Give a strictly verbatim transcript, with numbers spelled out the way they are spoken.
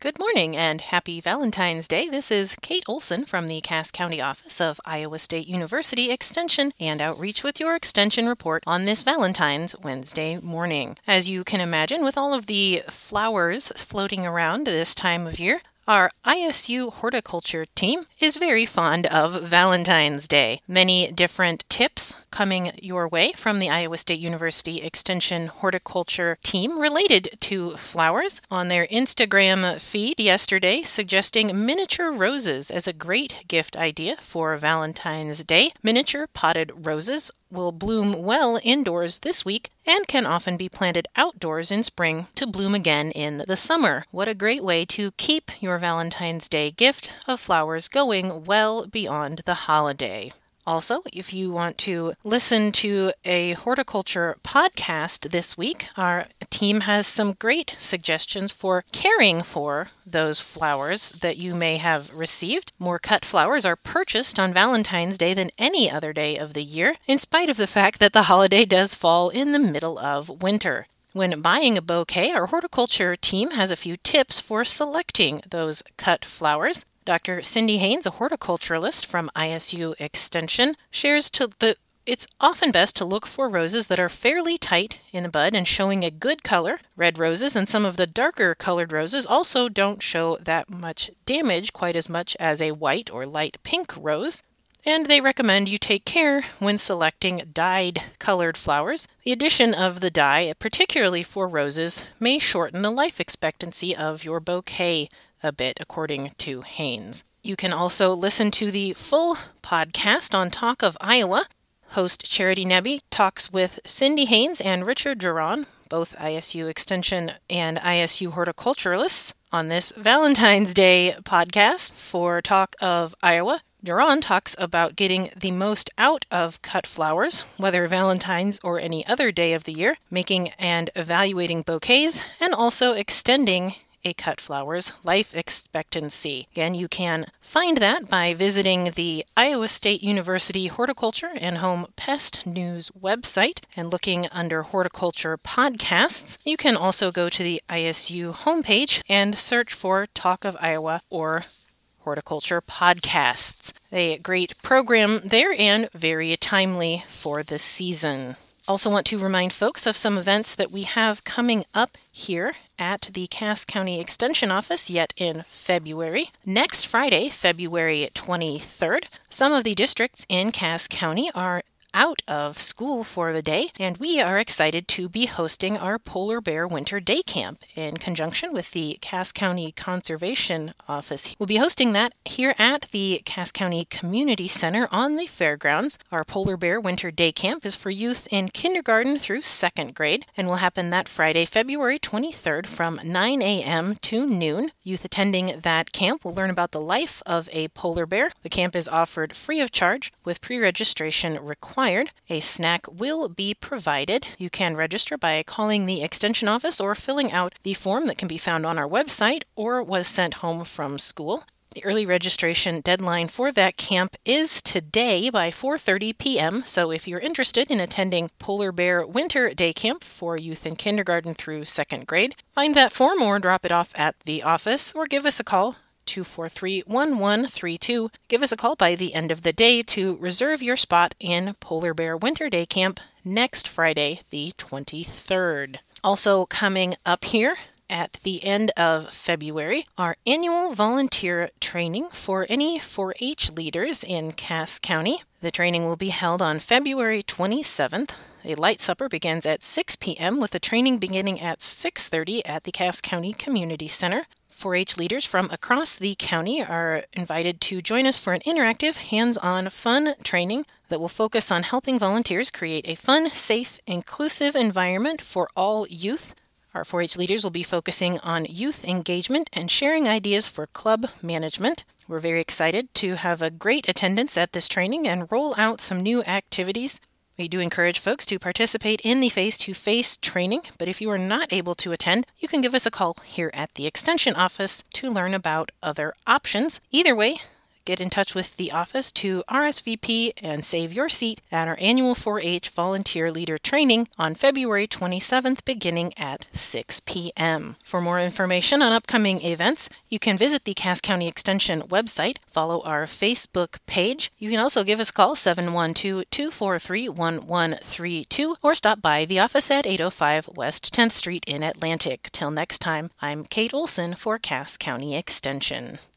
Good morning and happy Valentine's Day. This is Kate Olson from the Cass County office of Iowa State University Extension and Outreach with your Extension report on this Valentine's Wednesday morning. As you can imagine, with all of the flowers floating around this time of year, our I S U horticulture team is very fond of Valentine's Day. Many different tips coming your way from the Iowa State University Extension horticulture team related to flowers on their Instagram feed yesterday, suggesting miniature roses as a great gift idea for Valentine's Day. Miniature potted roses will bloom well indoors this week and can often be planted outdoors in spring to bloom again in the summer. What a great way to keep your Valentine's Day gift of flowers going well beyond the holiday. Also, if you want to listen to a horticulture podcast this week, our team has some great suggestions for caring for those flowers that you may have received. More cut flowers are purchased on Valentine's Day than any other day of the year, in spite of the fact that the holiday does fall in the middle of winter. When buying a bouquet, our horticulture team has a few tips for selecting those cut flowers. Doctor Cindy Haynes, a horticulturalist from I S U Extension, shares to the it's often best to look for roses that are fairly tight in the bud and showing a good color. Red roses and some of the darker colored roses also don't show that much damage quite as much as a white or light pink rose. And they recommend you take care when selecting dyed colored flowers. The addition of the dye, particularly for roses, may shorten the life expectancy of your bouquet a bit, according to Haynes. You can also listen to the full podcast on Talk of Iowa. Host Charity Nebbe talks with Cindy Haynes and Richard Duran, both I S U Extension and I S U horticulturalists, on this Valentine's Day podcast for Talk of Iowa. Duran talks about getting the most out of cut flowers, whether Valentine's or any other day of the year, making and evaluating bouquets, and also extending a cut flower's life expectancy. Again, you can find that by visiting the Iowa State University Horticulture and Home Pest News website and looking under Horticulture Podcasts. You can also go to the I S U homepage and search for Talk of Iowa or Horticulture Podcasts. A great program there and very timely for the season. Also want to remind folks of some events that we have coming up here at the Cass County Extension Office yet in February. Next Friday, February twenty-third, some of the districts in Cass County are out of school for the day, and we are excited to be hosting our Polar Bear Winter Day Camp in conjunction with the Cass County Conservation Office. We'll be hosting that here at the Cass County Community Center on the fairgrounds. Our Polar Bear Winter Day Camp is for youth in kindergarten through second grade and will happen that Friday, February twenty-third from nine a.m. to noon. Youth attending that camp will learn about the life of a polar bear. The camp is offered free of charge with pre-registration required. A snack will be provided. You can register by calling the Extension office or filling out the form that can be found on our website or was sent home from school. The early registration deadline for that camp is today by four thirty p.m., so if you're interested in attending Polar Bear Winter Day Camp for youth in kindergarten through second grade, find that form or drop it off at the office or give us a call. two four three, one one three two. Give us a call by the end of the day to reserve your spot in Polar Bear Winter Day Camp next Friday, the twenty-third. Also coming up here at the end of February, our annual volunteer training for any four H leaders in Cass County. The training will be held on February twenty-seventh. A light supper begins at six p.m. with the training beginning at six thirty at the Cass County Community Center. four H leaders from across the county are invited to join us for an interactive, hands-on, fun training that will focus on helping volunteers create a fun, safe, inclusive environment for all youth. Our four H leaders will be focusing on youth engagement and sharing ideas for club management. We're very excited to have a great attendance at this training and roll out some new activities. We do encourage folks to participate in the face-to-face training, but if you are not able to attend, you can give us a call here at the Extension office to learn about other options. Either way, Get in touch with the office to R S V P and save your seat at our annual four H Volunteer Leader Training on February twenty-seventh beginning at six p.m. For more information on upcoming events, you can visit the Cass County Extension website, follow our Facebook page. You can also give us a call seven one two, two four three, one one three two or stop by the office at eight oh five West tenth Street in Atlantic. Till next time, I'm Kate Olson for Cass County Extension.